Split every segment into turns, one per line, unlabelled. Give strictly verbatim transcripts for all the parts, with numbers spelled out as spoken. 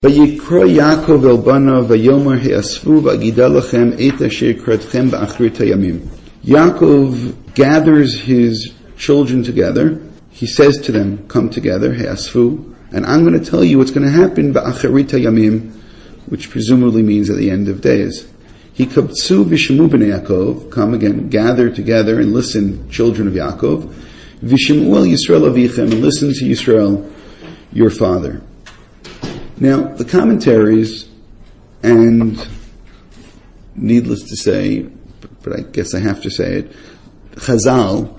Vayikra Yaakov el banav vayomer he'asvu v'agida lachem et asher kratchem ba'achrit hayamim. Yaakov gathers his children together. He says to them, come together, he'asvu, and I'm going to tell you what's going to happen ba'achrit hayamim, which presumably means at the end of days. Hikabtsu v'shemu b'nei Yaakov, come again, gather together and listen, children of Yaakov. V'shemu el Yisrael avichem, and listen to Yisrael, your father. Now, the commentaries, and needless to say, but I guess I have to say it, Chazal,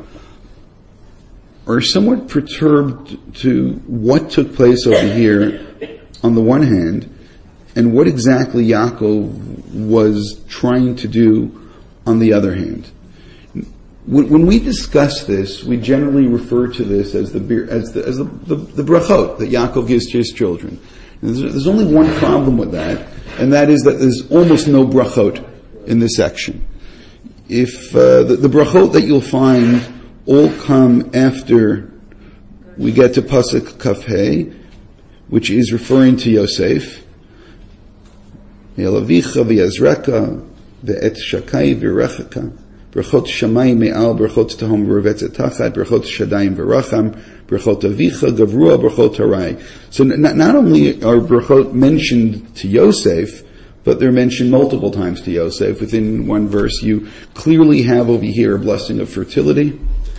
are somewhat perturbed to what took place over here on the one hand, and what exactly Yaakov was trying to do on the other hand. When, when we discuss this, we generally refer to this as the as the, as the, the, the brachot that Yaakov gives to his children. There's, there's only one problem with that, and that is that there's almost no brachot in this section. If uh, the, the brachot that you'll find all come after we get to Pasuk Kaf Hey, which is referring to Yosef. Me'alavicha v'yazreka ve'et shakai v'rechaka brachot shamayim me'al brachot tahom v'revetz etachat brachot shadayim v'racham brachot avicha gavrua brachot harai. So not, not only are brachot mentioned to Yosef, but they're mentioned multiple times to Yosef. Within one verse, you clearly have over here a blessing of fertility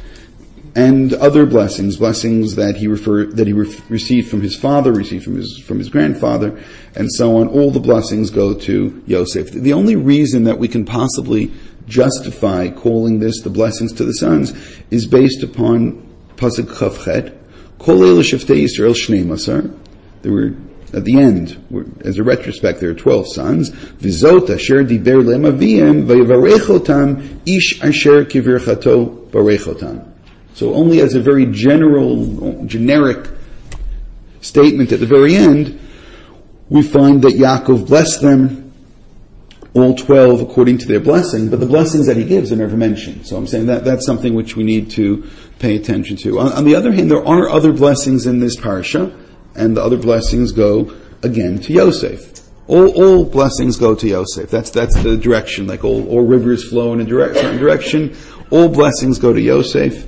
and other blessings, blessings that he referred, that he re- received from his father, received from his from his grandfather, and so on. All the blessings go to Yosef. The only reason that we can possibly justify calling this the blessings to the sons is based upon Pasuk Chavchet. Kol Eila Sheftei Yisrael Shnei Masar. There were at the end, as a retrospect, there are twelve sons. Vizot asher diber lehem aviem vayevarechotam ish asher kivirchato barechotam. So only as a very general, generic statement at the very end, we find that Yaakov blessed them, all twelve according to their blessing, but the blessings that he gives are never mentioned. So I'm saying that that's something which we need to pay attention to. On, on the other hand, there are other blessings in this parsha, and the other blessings go again to Yosef. All, all blessings go to Yosef. That's that's the direction. Like all, all rivers flow in a direct, certain direction. All blessings go to Yosef.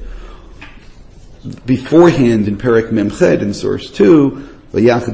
Beforehand in Perek Memched in source two, Yosef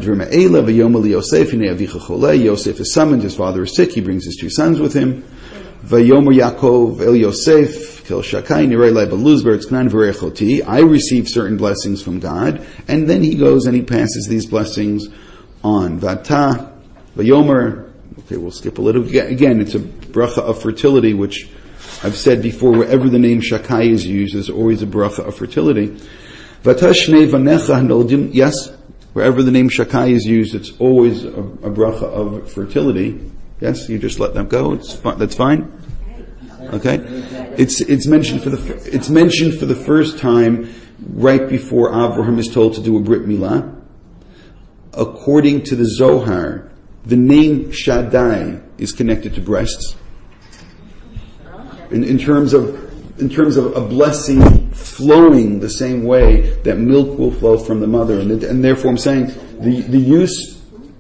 is summoned. His father is sick. He brings his two sons with him. Vayomer Yaakov El Yosef Kel Shakai Nirei Lai Baluzber Tzknan V'Rechoti. I receive certain blessings from God, and then he goes and he passes these blessings on. Vata Vayomer. Okay, we'll skip a little. Again, it's a bracha of fertility, which I've said before. Wherever the name Shakai is used, there's always a bracha of fertility. Vata Shnei Vanecha Noldim. Yes, wherever the name Shakai is used, it's always a, a bracha of fertility. Yes, you just let them go. It's fine. That's fine. Okay, it's it's mentioned for the it's mentioned for the first time right before Avraham is told to do a brit milah. According to the Zohar, the name Shaddai is connected to breasts. In, in terms of in terms of a blessing flowing the same way that milk will flow from the mother, and, and therefore I'm saying the the use.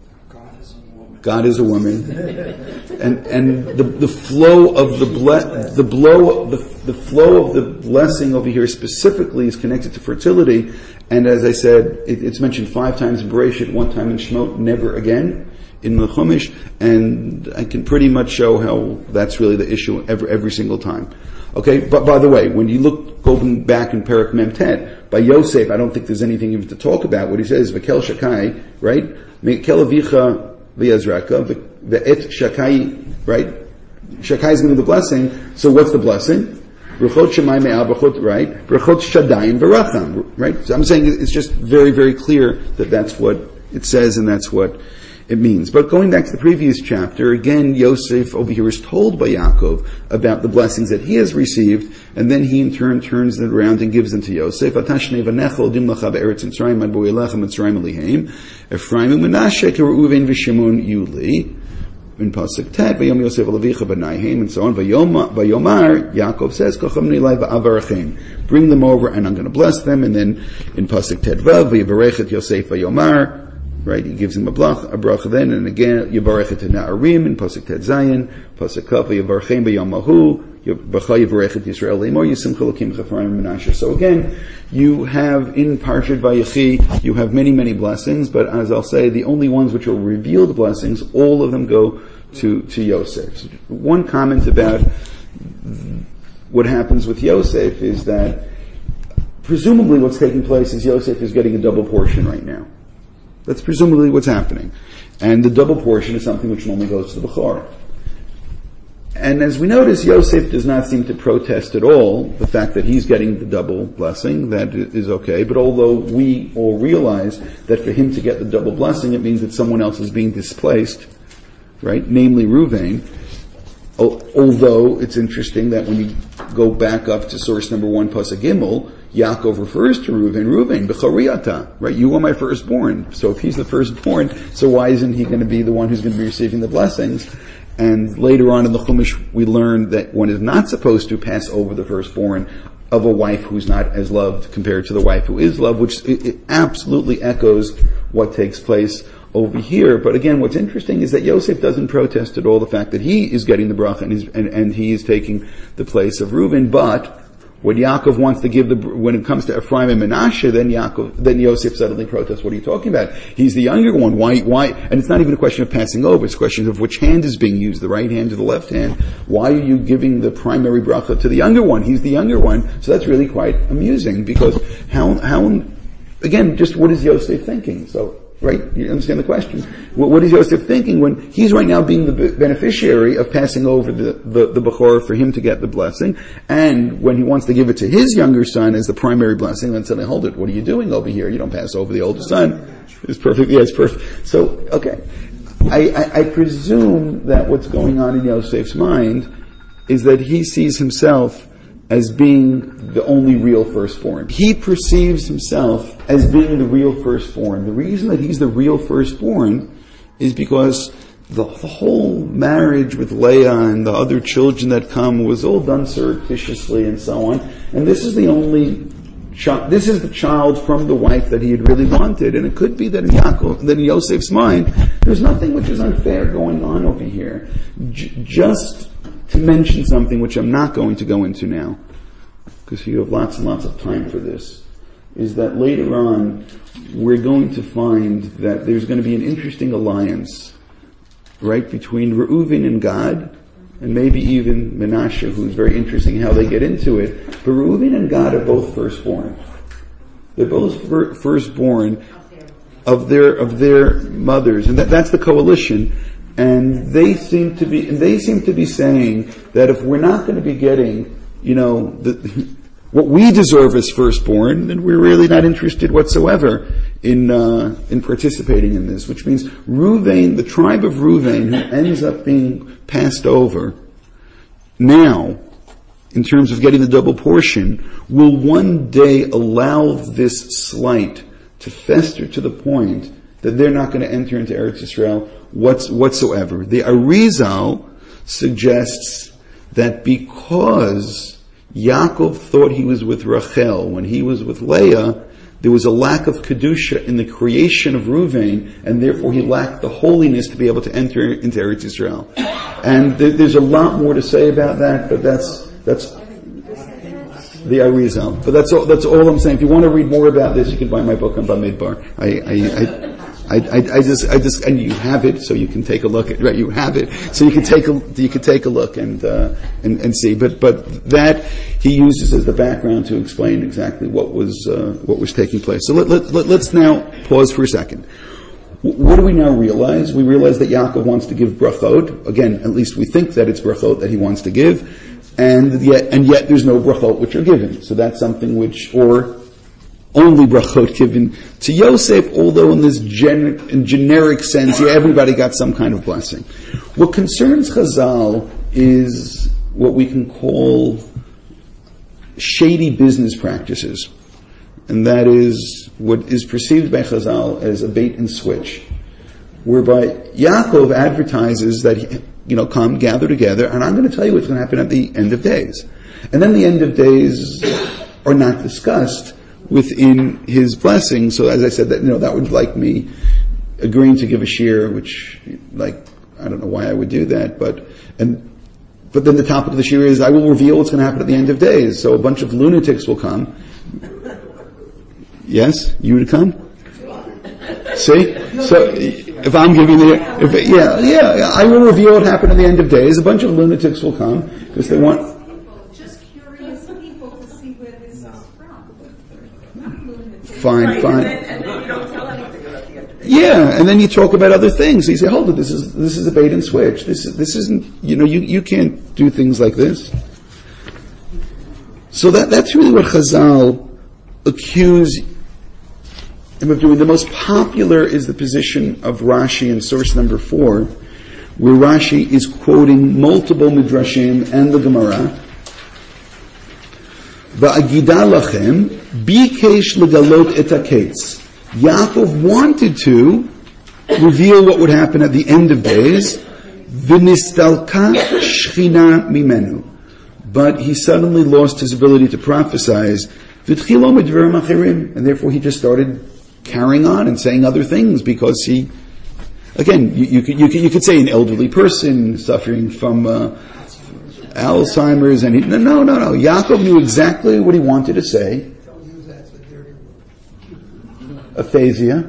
God is a woman, and and the the flow of the ble- the blow the the flow of the blessing over here specifically is connected to fertility, and as I said, it, it's mentioned five times in Bereshit, one time in Shemot, never again in the Chumash, and I can pretty much show how that's really the issue every every single time. Okay, but by the way, when you look going back in Perek Mem Tet by Yosef, I don't think there's anything even to talk about. What he says, V'kel Shakai, right? Me'kel avicha. V'yazraka, v'et shakai, right? Shakai is going to be the blessing. So what's the blessing? Brachot shemai me'al, brachot, right? Brachot shadayim v'racham, right? So I'm saying it's just very, very clear that that's what it says and that's what it means. But going back to the previous chapter, again, Yosef over here is told by Yaakov about the blessings that he has received, and then he in turn turns it around and gives them to Yosef. Atashne v'nechel dim lacha be'eretz Mitzrayim ad bo'elecha Mitzrayim alihem Ephraim u'Menashe k'Reuven v'Shimon yuli in pasuk tet v'yom Yosef alavicha b'naihem and so on. V'yomar Yaakov says kocham nilai v'avarachem, bring them over and I'm going to bless them. And then in pasuk tet vav v'yivarech et Yosef v'yomar right? He gives him a bracha, a bracha then, and again, Yivarech et Na'arim in Pasuk Tet Zayin, Pasuk Kaf, Yivarechem b'yom mahu, B'cha Yivarech et Yisrael Lemor, Yisimcha Elokim Chafraim Menashe. So again, you have in Parshat Vayechi, you have many, many blessings, but as I'll say, the only ones which are revealed blessings, all of them go to, to Yosef. So one comment about what happens with Yosef is that presumably what's taking place is Yosef is getting a double portion right now. That's presumably what's happening. And the double portion is something which normally goes to the Bechor. And as we notice, Yosef does not seem to protest at all the fact that he's getting the double blessing. That is okay. But although we all realize that for him to get the double blessing, it means that someone else is being displaced, right? Namely Ruvain. Although it's interesting that when you go back up to source number one, Pasuk Gimel, Yaakov refers to Reuven, Reuven, B'chariata, right? You are my firstborn. So if he's the firstborn, so why isn't he going to be the one who's going to be receiving the blessings? And later on in the Chumash, we learn that one is not supposed to pass over the firstborn of a wife who's not as loved compared to the wife who is loved, which it, it absolutely echoes what takes place over here. But again, what's interesting is that Yosef doesn't protest at all the fact that he is getting the bracha and, and, and he is taking the place of Reuven. But when Yaakov wants to give the, when it comes to Ephraim and Menashe, then Yaakov, then Yosef suddenly protests. What are you talking about? He's the younger one. Why, why? And it's not even a question of passing over. It's a question of which hand is being used, the right hand or the left hand. Why are you giving the primary bracha to the younger one? He's the younger one. So that's really quite amusing because how, how, again, just what is Yosef thinking? So, right? You understand the question. What, what is Yosef thinking when he's right now being the beneficiary of passing over the, the, the Bechor for him to get the blessing, and when he wants to give it to his younger son as the primary blessing, then suddenly, hold it, what are you doing over here? You don't pass over the older son. It's perfect. Yeah, it's perfect. So, okay. I, I, I presume that what's going on in Yosef's mind is that he sees himself as being the only real firstborn. He perceives himself as being the real firstborn. The reason that he's the real firstborn is because the, the whole marriage with Leah and the other children that come was all done surreptitiously and so on. And this is the only child, this is the child from the wife that he had really wanted. And it could be that in Yaakov, that in Yosef's mind, there's nothing which is unfair going on over here. J- just to mention something which I'm not going to go into now, because you have lots and lots of time for this, is that later on we're going to find that there's going to be an interesting alliance, right, between Reuven and Gad, and maybe even Menashe, who's very interesting how they get into it. But Reuven and Gad are both firstborn. They're both fir- firstborn of their of their mothers, and that, that's the coalition. And they seem to be, and they seem to be saying that if we're not going to be getting, you know, the, what we deserve as firstborn, then we're really not interested whatsoever in uh, in participating in this. Which means Reuven, the tribe of Reuven, who ends up being passed over now, in terms of getting the double portion, will one day allow this slight to fester to the point that they're not going to enter into Eretz Yisrael whatsoever. The Arizal suggests that because Yaakov thought he was with Rachel when he was with Leah, there was a lack of Kedusha in the creation of Reuven, and therefore he lacked the holiness to be able to enter into Eretz Yisrael. And th- there's a lot more to say about that, but that's that's the Arizal. But that's all, that's all I'm saying. If you want to read more about this, you can buy my book on Bamidbar. I, I, I I, I, I just, I just, and you have it, so you can take a look at, right, you have it, so you can take a, you can take a look and, uh, and, and see. But, but that he uses as the background to explain exactly what was, uh, what was taking place. So let, let, let, let's now pause for a second. What do we now realize? We realize that Yaakov wants to give brachot. Again, at least we think that it's brachot that he wants to give. And yet, and yet there's no brachot which are given. So that's something which, or, only brachot given to Yosef, although in this gen- in generic sense, yeah, everybody got some kind of blessing. What concerns Chazal is what we can call shady business practices. And that is what is perceived by Chazal as a bait and switch, whereby Yaakov advertises that, he, you know, come, gather together, and I'm going to tell you what's going to happen at the end of days. And then the end of days are not discussed within his blessing. So as I said, that, you know, that would like me agreeing to give a shiur, which, like, I don't know why I would do that, but, and, but then the topic of the shiur is, I will reveal what's going to happen at the end of days. So a bunch of lunatics will come. Yes? You would come? See? So, if I'm giving the, if, yeah, yeah, I will reveal what happened at the end of days. A bunch of lunatics will come, because they want,
just curious people to see where this is from.
fine,
Right,
fine.
And then, and then you don't tell anything about the end of it.
Yeah, and then you talk about other things. You say, hold it, this is, this is a bait and switch. This is, this isn't, you know, you, you can't do things like this. So that, that's really what Chazal accuse him of doing. The most popular is the position of Rashi in source number four, where Rashi is quoting multiple midrashim and the Gemara. Va'agida lachem bikesh legalot et haketz. Yaakov wanted to reveal what would happen at the end of days. V'nistalka shchina mimenu. But he suddenly lost his ability to prophesize. V'tchilo midvarim achirim. And therefore he just started carrying on and saying other things because he, again, you, you, could, you, could, you could say an elderly person suffering from uh, Alzheimer's, and he, no, no, no, no. Yaakov knew exactly what he wanted to say. Aphasia.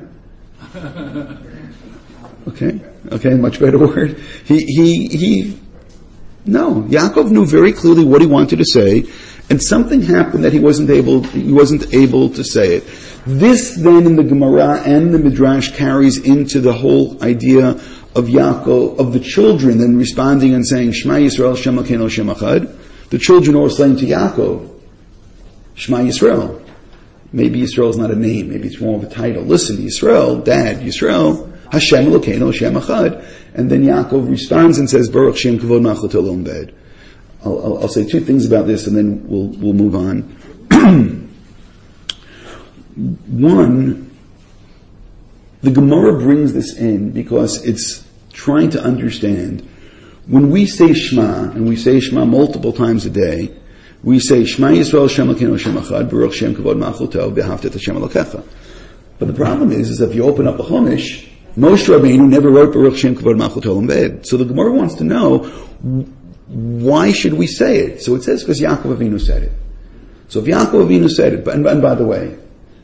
Okay, okay, much better word. He, he, he. No, Yaakov knew very clearly what he wanted to say, and something happened that he wasn't able. He wasn't able to say it. This then in the Gemara and the Midrash carries into the whole idea of Yaakov, of the children then responding and saying, Shema Yisrael, Shem Elokeinu, Shem Echad. The children are saying to Yaakov, Shema Yisrael. Maybe Yisrael is not a name, maybe it's more of a title. Listen, Yisrael, Dad, Yisrael, Hashem Elokeinu, Hashem Echad. And then Yaakov responds and says, Baruch Shem Kavod Malchut Olam Ved. I'll, I'll, I'll say two things about this and then we'll, we'll move on. One, the Gemara brings this in because it's trying to understand. When we say Shema, and we say Shema multiple times a day, we say Shema Yisrael Shem Elokeinu Shem Echad Baruch Shem Kavod Malchuto V'ahavta et Hashem Elokecha. But the problem is, is if you open up a Chumash, Moshe Rabbeinu never wrote Baruch Shem Kavod Malchuto Olam Ved. So the Gemara wants to know, why should we say it? So it says because Yaakov Avinu said it. So if Yaakov Avinu said it, and, and by the way,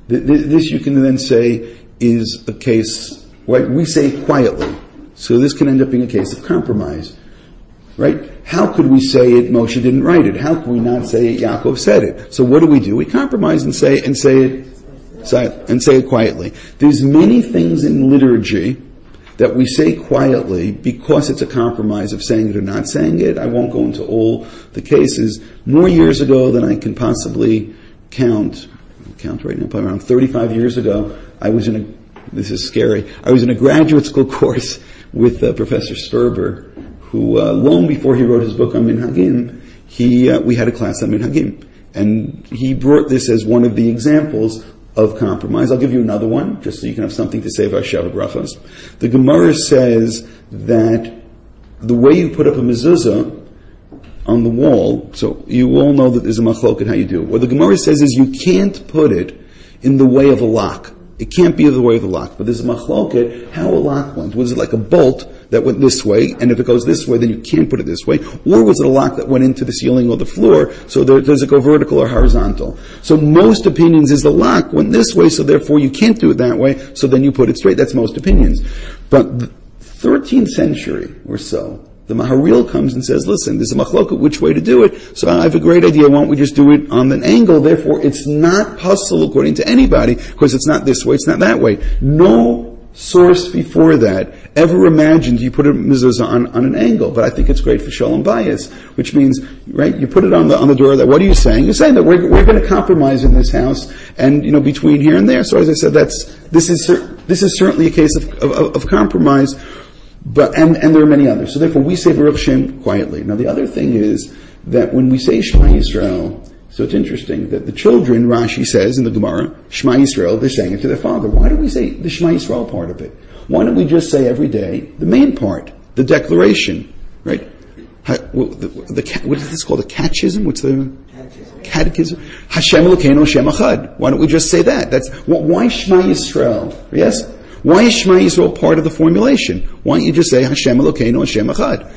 this you can then say is a case, right? We say it quietly. So this can end up being a case of compromise. Right? How could we say it, Moshe didn't write it? How can we not say it, Yaakov said it? So what do we do? We compromise and say and say it and say it quietly. There's many things in liturgy that we say quietly because it's a compromise of saying it or not saying it. I won't go into all the cases. More years ago than I can possibly count, count right now, probably around thirty-five years ago, I was in a, this is scary, I was in a graduate school course with uh, Professor Sperber, who uh, long before he wrote his book on Minhagim, he, uh, we had a class on Minhagim. And he brought this as one of the examples of compromise. I'll give you another one, just so you can have something to say about Sheva Brachos. The Gemara says that the way you put up a mezuzah on the wall, so you all know that there's a machlok in how you do it. What the Gemara says is you can't put it in the way of a lock. It can't be the way of the lock, but there's a machloket how a lock went. Was it like a bolt that went this way, and if it goes this way, then you can't put it this way? Or was it a lock that went into the ceiling or the floor, so there, does it go vertical or horizontal? So most opinions is the lock went this way, so therefore you can't do it that way, so then you put it straight. That's most opinions. But the thirteenth century or so, the Maharil comes and says, listen, there's a machloket which way to do it, so I have a great idea, why don't we just do it on an angle? Therefore, it's not puzzle according to anybody, because it's not this way, it's not that way. No source before that ever imagined you put a mezuzah on, on an angle, but I think it's great for shalom bayis, which means, right, you put it on the on the door. That what are you saying? You're saying that we're we're going to compromise in this house, and you know between here and there. So as I said, that's this is this is certainly a case of of, of compromise. But and, and there are many others. So therefore we say Baruch Shem quietly. Now the other thing is that when we say Shema Yisrael, so it's interesting that the children, Rashi says in the Gemara, Shema Yisrael, they're saying it to their father. Why do we say the Shema Yisrael part of it? Why don't we just say every day the main part, the declaration, right? The, the, the, what is this called? The catechism? What's the catechism? catechism? Hashem Elokeinu Hashem Echad. Why don't we just say that? That's why Shema Yisrael? Yes. Why is Shema Yisrael part of the formulation? Why don't you just say Hashem Elokeinu, Hashem Echad?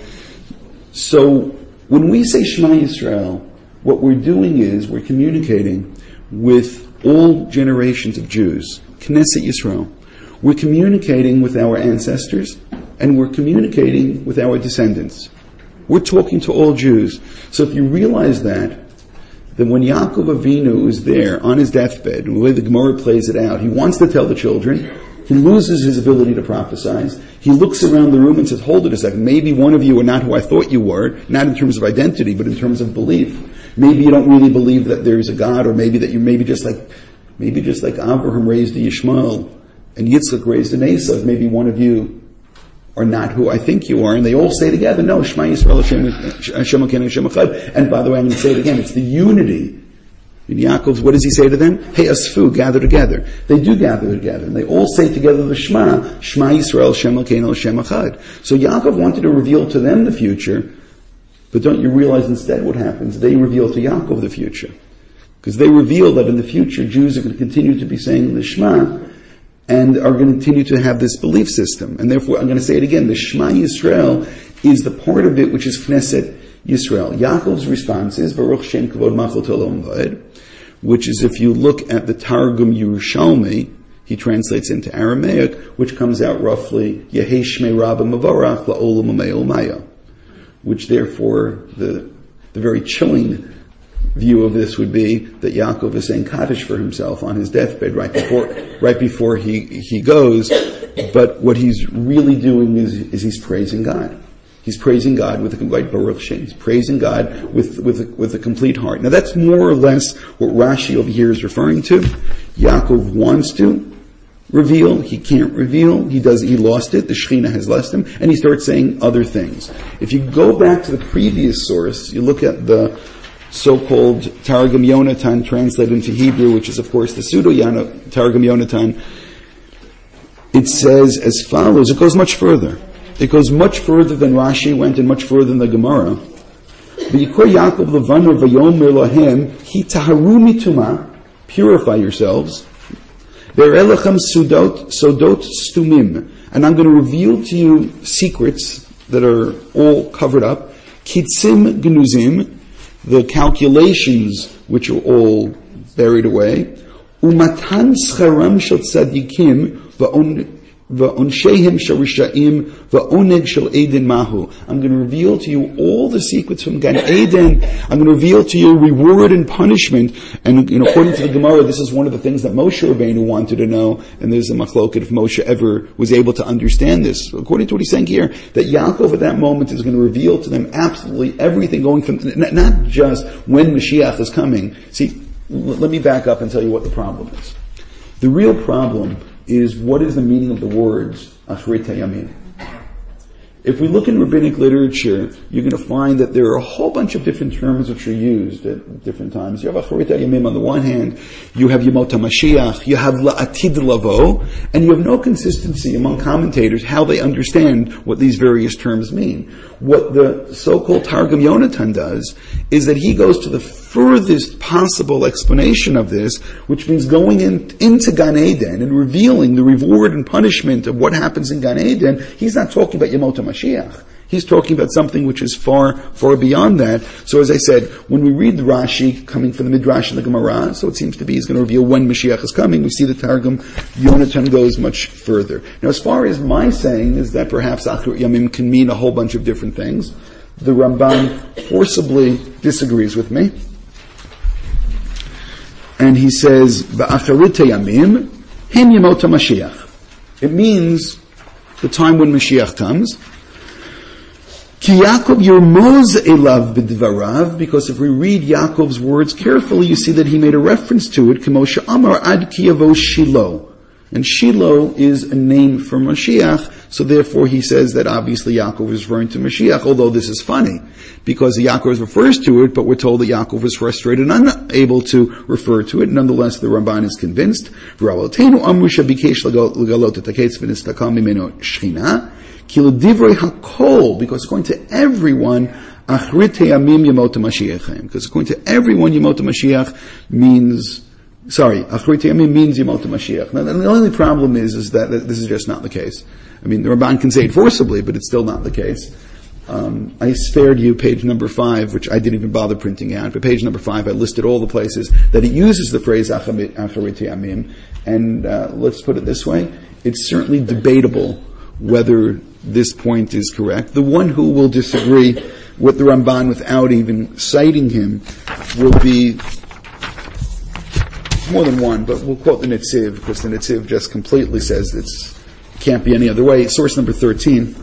So when we say Shema Yisrael, what we're doing is we're communicating with all generations of Jews, Knesset Yisrael. We're communicating with our ancestors, and we're communicating with our descendants. We're talking to all Jews. So if you realize that, then when Yaakov Avinu is there on his deathbed, and the way the Gemara plays it out, he wants to tell the children, he loses his ability to prophesy. He looks around the room and says, hold it a second, maybe one of you are not who I thought you were, not in terms of identity, but in terms of belief. Maybe you don't really believe that there is a God, or maybe that you maybe just like, maybe just like Abraham raised a Yishmael, and Yitzchak raised an Esav, maybe one of you are not who I think you are, and they all say together, no, Shema Yisrael, Hashem Elokeinu, Hashem Echad. And by the way, I'm going to say it again, it's the unity. In Yaakov's, what does he say to them? Hey, asfu, gather together. They do gather together, and they all say together the Shema, Shema Yisrael, Hashem Elokeinu, Hashem Echad. So Yaakov wanted to reveal to them the future, but don't you realize instead what happens? They reveal to Yaakov the future. Because they reveal that in the future, Jews are going to continue to be saying the Shema, and are going to continue to have this belief system. And therefore, I'm going to say it again, the Shema Yisrael is the part of it which is Knesset Yisrael. Yaakov's response is, Baruch Shem Kavod Machot Olam Va'ed, which is, if you look at the Targum Yerushalmi, he translates into Aramaic, which comes out roughly, Yehei Shmei Rabba Mavarach La'olam U'Me'ol Maya, which therefore, the, the very chilling view of this would be that Yaakov is saying Kaddish for himself on his deathbed right before right before he, he goes. But what he's really doing is, is he's praising God. He's praising God with a complete Baruch Shem. He's praising God with with a, with a complete heart. Now that's more or less what Rashi over here is referring to. Yaakov wants to reveal, he can't reveal, he does, he lost it, the Shekhinah has lost him, and he starts saying other things. If you go back to the previous source, you look at the so-called Targum Yonatan translated into Hebrew, which is of course the pseudo Targum Yonatan, it says as follows, it goes much further. It goes much further than Rashi went and much further than the Gemara. V'yikor Yaakov levaner v'yomer lahem hi taharu mituma, purify yourselves, ve'elechem sudot sodot stumim, and I'm going to reveal to you secrets that are all covered up, kitzim gnuzim, the calculations which are all buried away, umatan scharam shel tzadikim va'onshehim shel rishaim va'oneg shel Eden mahu. I'm going to reveal to you all the secrets from Gan Eden. I'm going to reveal to you reward and punishment. And you know, according to the Gemara, this is one of the things that Moshe Rabbeinu wanted to know. And there's a machloket if Moshe ever was able to understand this. According to what he's saying here, that Yaakov at that moment is going to reveal to them absolutely everything going from, not just when Mashiach is coming. See, let me back up and tell you what the problem is. The real problem is what is the meaning of the words Achrit HaYamim. If we look in rabbinic literature, you're going to find that there are a whole bunch of different terms which are used at different times. You have Achrit HaYamim on the one hand, you have Yemot HaMashiach, you have La'atid Lavo, and you have no consistency among commentators how they understand what these various terms mean. What the so-called Targum Yonatan does is that he goes to the furthest possible explanation of this, which means going in, into Gan Eden and revealing the reward and punishment of what happens in Gan Eden. He's not talking about Yemot HaMashiach. He's talking about something which is far, far beyond that. So as I said, when we read the Rashi coming from the Midrash and the Gemara, so it seems to be he's going to reveal when Mashiach is coming. We see the Targum Yonatan goes much further. Now as far as my saying is that perhaps Achrit Yamim can mean a whole bunch of different things, the Ramban forcibly disagrees with me. And he says, Ba'acharit Yamim, Hem Yemot HaMashiach. It means the time when Mashiach comes. Ki Yaakov Yermoz Elav B'dvarav, because if we read Yaakov's words carefully, you see that he made a reference to it, K'mo she'amar ad ki yavo Shiloh. And Shiloh is a name for Mashiach, so therefore he says that obviously Yaakov is referring to Mashiach, although this is funny, because Yaakov refers to it, but we're told that Yaakov was frustrated and unable to refer to it. Nonetheless, the Ramban is convinced. Because according to everyone, Achrit Hayamim Yemot HaMashiach. Because according to everyone, Yemot HaMashiach means Sorry, Acharit Yamim means Yemot HaMashiach. Now, the only problem is, is that this is just not the case. I mean, the Ramban can say it forcibly, but it's still not the case. Um, I spared you page number five, which I didn't even bother printing out, but page number five, I listed all the places that it uses the phrase Acharit Yamim, and uh, let's put it this way, it's certainly debatable whether this point is correct. The one who will disagree with the Ramban without even citing him will be more than one, but we'll quote the Netziv, because the Netziv just completely says it's can't be any other way. Source number thirteen.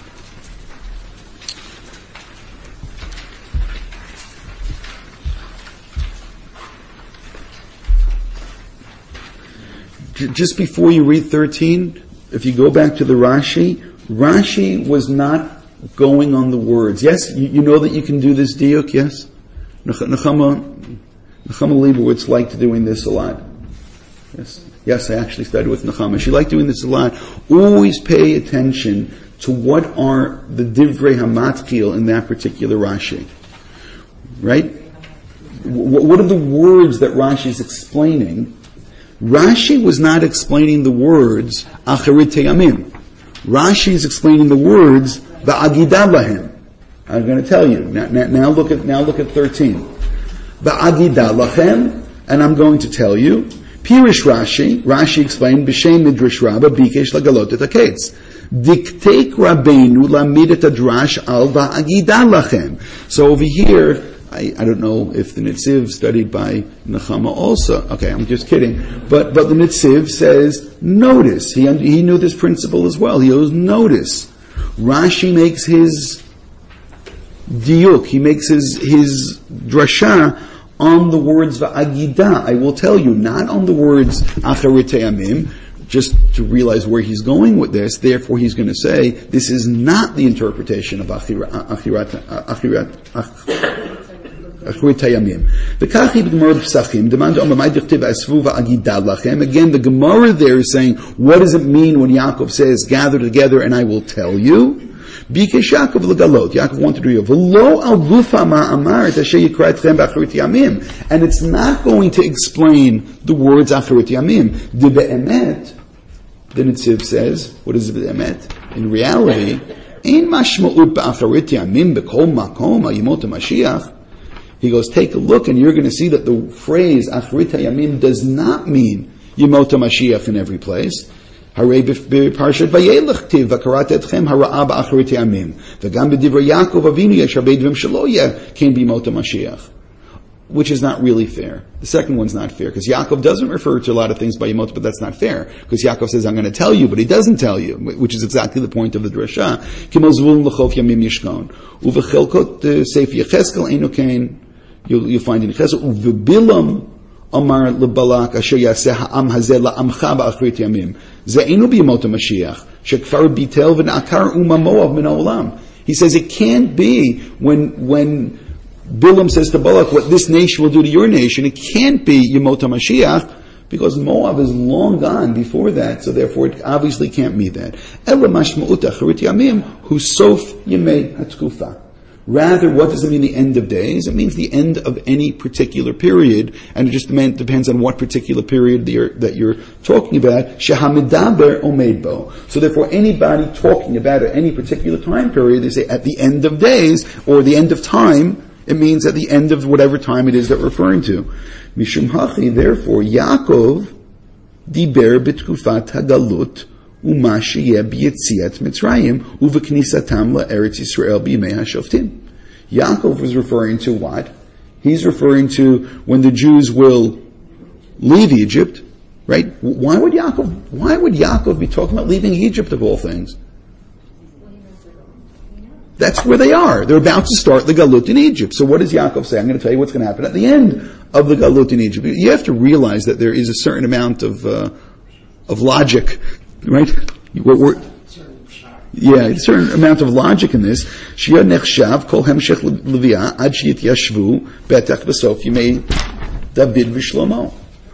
J- just before you read thirteen, if you go back to the Rashi, Rashi was not going on the words. Yes, you, you know that you can do this diuk, yes? Nechama Nechama Leibowitz liked doing this a lot. Yes, yes, I actually studied with Nechama. She liked doing this a lot. Always pay attention to what are the divrei hamatchil in that particular Rashi. Right? What are the words that Rashi is explaining? Rashi was not explaining the words Acharit Yamim. Rashi is explaining the words Va'agida lahem. I'm going to tell you. Now, now, now look at now look at thirteen. Va'agida lachem, and I'm going to tell you. Pirish Rashi, Rashi explained b'shem midrash Rabba bikesh lagalot et haketz. Diktek Rabbeinu lamid et hadrash al va'agida lachem. So over here, I, I don't know if the Netziv studied by Nechama also. Okay, I'm just kidding. But but the Netziv says notice. He he knew this principle as well. He goes notice. Rashi makes his diuk, he makes his, his drasha on the words va'agida. I will tell you, not on the words acharit yamim, just to realize where he's going with this. Therefore, he's going to say, this is not the interpretation of achirat, achirat, achirat, achirat yamim. Again, the Gemara there is saying, what does it mean when Yaakov says, gather together and I will tell you? Bikesh Yaakov legalot. Yaakov wanted to reveal. V'lo al gufa ma'amar tashe yikra etchem b'acharit yamim. And it's not going to explain the words acharit yamim. De be'emet, the Netziv says, what is be'emet? In reality, ein mashma'ut b'acharit yamim b'kol makom ha'yimot ha'mashiach. He goes, take a look and you're going to see that the phrase acharit yamim does not mean yimot ha'mashiach in every place. הרי בפרשת וילך כתיב, וקראת אתכם הרעה באחרית הימים. וגם בדברי יעקב אבינו יש הרבה דברים שלא יהיה כן בימות המשיח. Which is not really fair. The second one's not fair, because Yaakov doesn't refer to a lot of things by Yemot, but that's not fair. Because Yaakov says, I'm going to tell you, but he doesn't tell you, which is exactly the point of the drasha. Kimol zvulun l'chof yamim yishkon. Uvechelkot seif Yecheskel eino kain. You'll find in Yecheskel. Uvebilam Amar lebalak asher yaseh ha'am hazeh la'amcha ba'achrit yamim. Ze'enu b'yemot HaMashiach, shekfar bitel v'na'akar uma moav min ha'olam. He says it can't be when, when Bilam says to Balak, what this nation will do to your nation, it can't be Yemot HaMashiach, because Moab is long gone before that, so therefore it obviously can't mean that. Ela mashma'ut acharit yamim, hu sof yemei hatkufa. Rather, what does it mean, the end of days? It means the end of any particular period, and it just depends on what particular period that you're, that you're talking about. Shehamidaber omed bo. So therefore, anybody talking about at any particular time period, they say at the end of days, or the end of time, it means at the end of whatever time it is that we're referring to. Mishum hachi, therefore, Yaakov diber b'tkufat hagalut, Uma sheyeh b'yetziat Mitzrayim uveknisatam la'eretz Yisrael b'yimei hashoftim. Yaakov was referring to what? He's referring to when the Jews will leave Egypt, right? Why would Yaakov? Why would Yaakov be talking about leaving Egypt of all things? That's where they are. They're about to start the Galut in Egypt. So what does Yaakov say? I'm going to tell you what's going to happen at the end of the Galut in Egypt. You have to realize that there is a certain amount of uh, of logic. Right? We're, we're, yeah, a certain amount of logic in this. Shia nechshav kol hemshech levia ad sheyit yashvu betach b'sof yimei David v'Shlomo.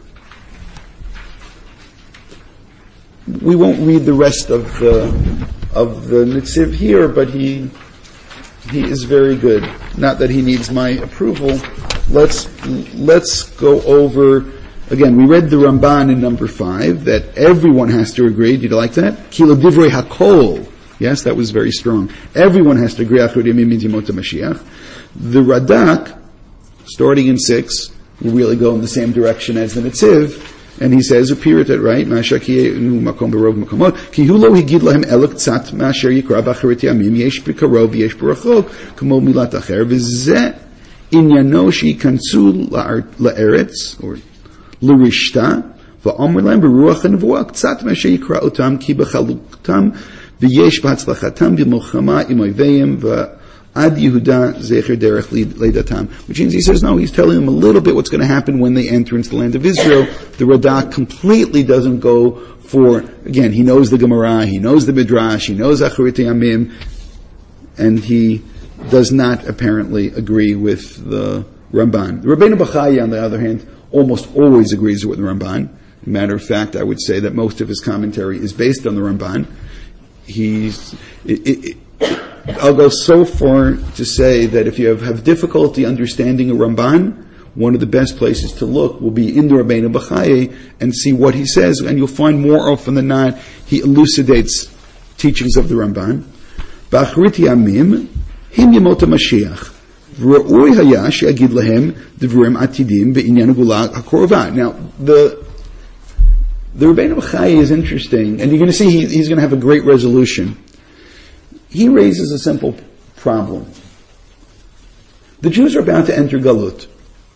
We won't read the rest of the of the Netziv here, but he he is very good. Not that he needs my approval. Let's let's go over again, we read the Ramban in number five, that everyone has to agree. Did you like that? Kilo divrei hakol. Yes, that was very strong. Everyone has to agree. Achud yamim min yemot HaMashiach. The Radak, starting in six, will really go in the same direction as the Netziv, and he says, repeat it right, Masha ki makom berov makomot, ki hu lo higid lahem elo k'tzat masher yikra b'acharit yamim, yesh b'karov, yesh b'rachok, kamo milat acher, v'zeh inyano sheyikansu la'eretz, or l'rishta, v'omer lahem b'ruach ha'nevuah, k'tzat masher yikra otam, ki b'chaluktam, v'yesh b'hatzlachatam, v'mochama im oiveyim, v'ah, Ad Yehuda Zecher Derech Leidatam, which means he says no, he's telling them a little bit what's going to happen when they enter into the land of Israel. The Radak completely doesn't go for, again, he knows the Gemara, he knows the Midrash, he knows Acharit Yamim, and he does not apparently agree with the Ramban. The Rabbeinu Bachai, on the other hand, almost always agrees with the Ramban. Matter of fact, I would say that most of his commentary is based on the Ramban. He's, it, it, it, I'll go so far to say that if you have, have difficulty understanding a Ramban, one of the best places to look will be in the Rabbeinu Bachai and see what he says, and you'll find more often than not he elucidates teachings of the Ramban. B'achrit yamim him yemot HaMashiach v'ra'ui haya she'agid lahem d'vrim atidim be'inyan gula hakorva. Now the the Rabbeinu Bachai is interesting, and you're going to see he, he's going to have a great resolution. He raises a simple problem. The Jews are about to enter Galut.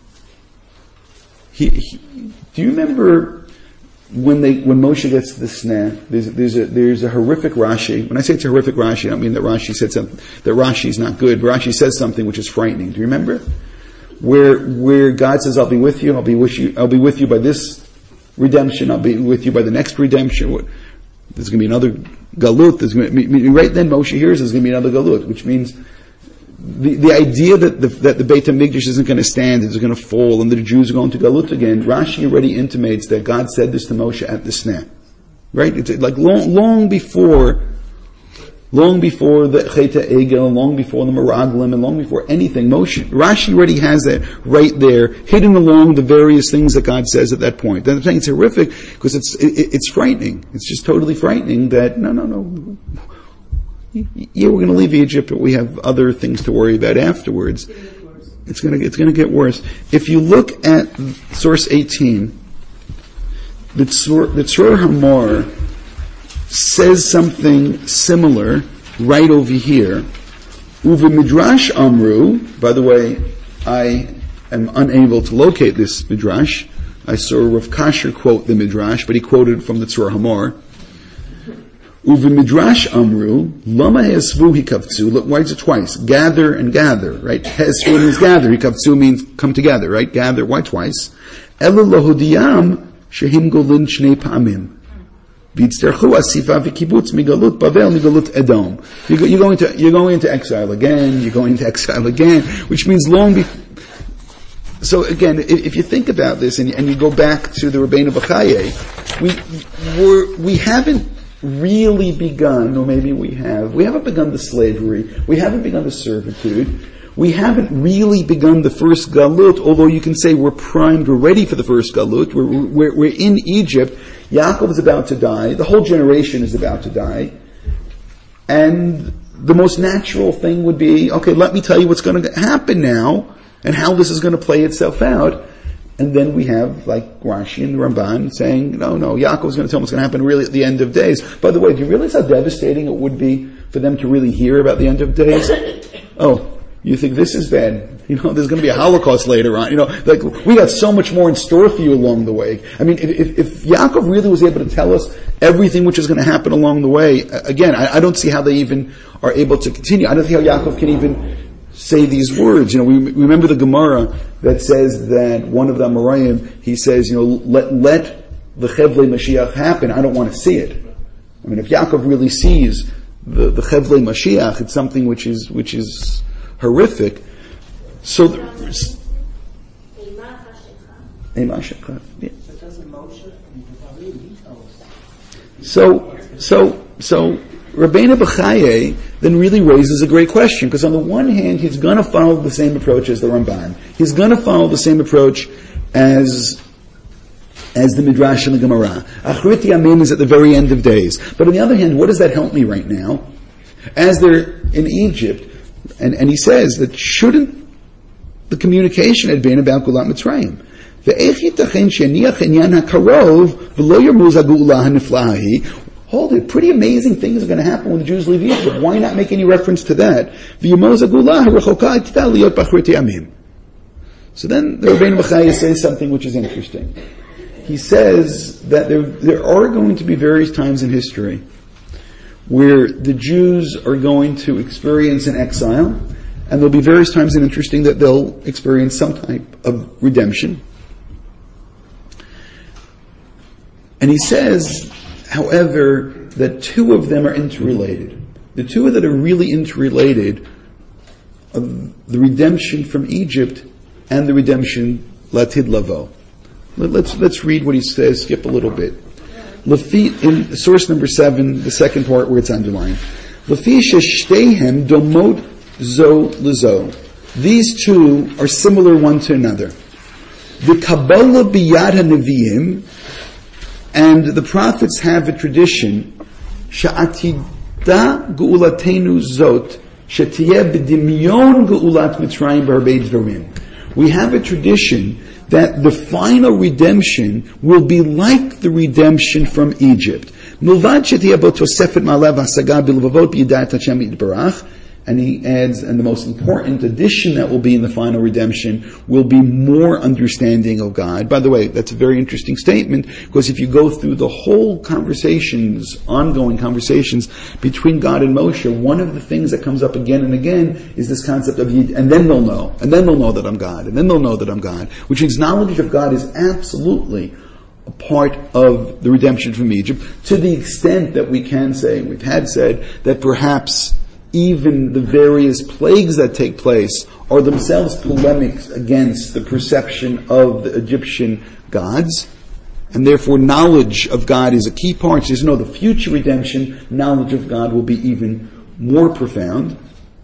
He, he, do you remember when they when Moshe gets to the snare? There's, there's a there's a horrific Rashi. When I say it's a horrific Rashi, I don't mean that Rashi said something that Rashi is not good. But Rashi says something which is frightening. Do you remember? Where where God says, "I'll be with you. I'll be with you. I'll be with you by this redemption. I'll be with you by the next redemption." What, there's going to be another Galut. There's going to be, right then Moshe hears there's going to be another Galut, which means the, the idea that the, that the Beit HaMikdash isn't going to stand, it's going to fall, and the Jews are going to Galut again. Rashi already intimates that God said this to Moshe at the sneh. Right? It's like long, long before, long before the Chet HaEgel, long before the Meraglim, and long before anything. Moshe, Rashi already has that right there, hidden along the various things that God says at that point. And I'm saying it's horrific because it's it, it's frightening. It's just totally frightening that no, no, no. Yeah, we're going to leave Egypt, but we have other things to worry about afterwards. It's going to it's going to get worse. If you look at source eighteen, the Tzur, the Tzur Hamor says something similar right over here. Uve Midrash Amru, by the way, I am unable to locate this Midrash. I saw Rav Kasher quote the Midrash, but he quoted from the Tzur Hamor. Uve Midrash Amru, Lama Hesvu Hikavtzu, look, why is it twice? Gather and gather, right? Hesvu means gather, Hikavtzu means come together, right? Gather, why twice? Ela Lohodiyam Shehim Golin Shnei Pa'amim. You're going to you're going into exile again. You're going into exile again, which means long before. So again, if, if you think about this and, and you go back to the Rabbeinu Bachai, we we're, we haven't really begun, or maybe we have. We haven't begun the slavery. We haven't begun the servitude. We haven't really begun the first Galut, although you can say we're primed, we're ready for the first Galut. We're, we're, we're in Egypt. Yaakov is about to die. The whole generation is about to die. And the most natural thing would be, okay, let me tell you what's going to happen now and how this is going to play itself out. And then we have, like, Rashi and Ramban saying, no, no, Yaakov is going to tell them what's going to happen really at the end of days. By the way, do you realize how devastating it would be for them to really hear about the end of days? Oh, you think this is bad? You know, there's going to be a Holocaust later on. You know, like, we got so much more in store for you along the way. I mean, if, if Yaakov really was able to tell us everything which is going to happen along the way, again, I, I don't see how they even are able to continue. I don't see how Yaakov can even say these words. You know, we, we remember the Gemara that says that one of the Amoraim, he says, you know, let, let the Chevlei Mashiach happen. I don't want to see it. I mean, if Yaakov really sees the, the Chevlei Mashiach, it's something which is, which is horrific. So there's yeah. So so so Rabbeinu Bachai then really raises a great question, because on the one hand he's going to follow the same approach as the Ramban. He's going to follow the same approach as as the Midrash and the Gemara. Achrit Yamim is at the very end of days. But on the other hand, what does that help me right now? As they're in Egypt, and, and he says that shouldn't the communication had been about Gulat Mitzrayim? Hold it, pretty amazing things are going to happen when the Jews leave Egypt. Why not make any reference to that? So then the Rabbeinu Bechaya says something which is interesting. He says that there, there are going to be various times in history where the Jews are going to experience an exile, and there'll be various times, and interesting, that they'll experience some type of redemption. And he says, however, that two of them are interrelated. The two that are really interrelated are the redemption from Egypt and the redemption Latid Lavo. Let's let's read what he says. Skip a little bit. Lafi, in source number seven, the second part where it's underlined. Lafi sheshteihem domot zo lezo. These two are similar one to another. The Kabbalah biyad haneviim, and the prophets have a tradition. Sha'atida geulatenu zot shetiyeh b'dimyon geulat Mitzrayim b'harbei dvarim. We have a tradition that the final redemption will be like the redemption from Egypt. And he adds, and the most important addition that will be in the final redemption will be more understanding of God. By the way, that's a very interesting statement, because if you go through the whole conversations, ongoing conversations between God and Moshe, one of the things that comes up again and again is this concept of, and then they'll know, and then they'll know that I'm God, and then they'll know that I'm God, which means knowledge of God is absolutely a part of the redemption from Egypt, to the extent that we can say, and we've had said, that perhaps even the various plagues that take place are themselves polemics against the perception of the Egyptian gods, and therefore knowledge of God is a key part. So, you know, the future redemption, knowledge of God will be even more profound.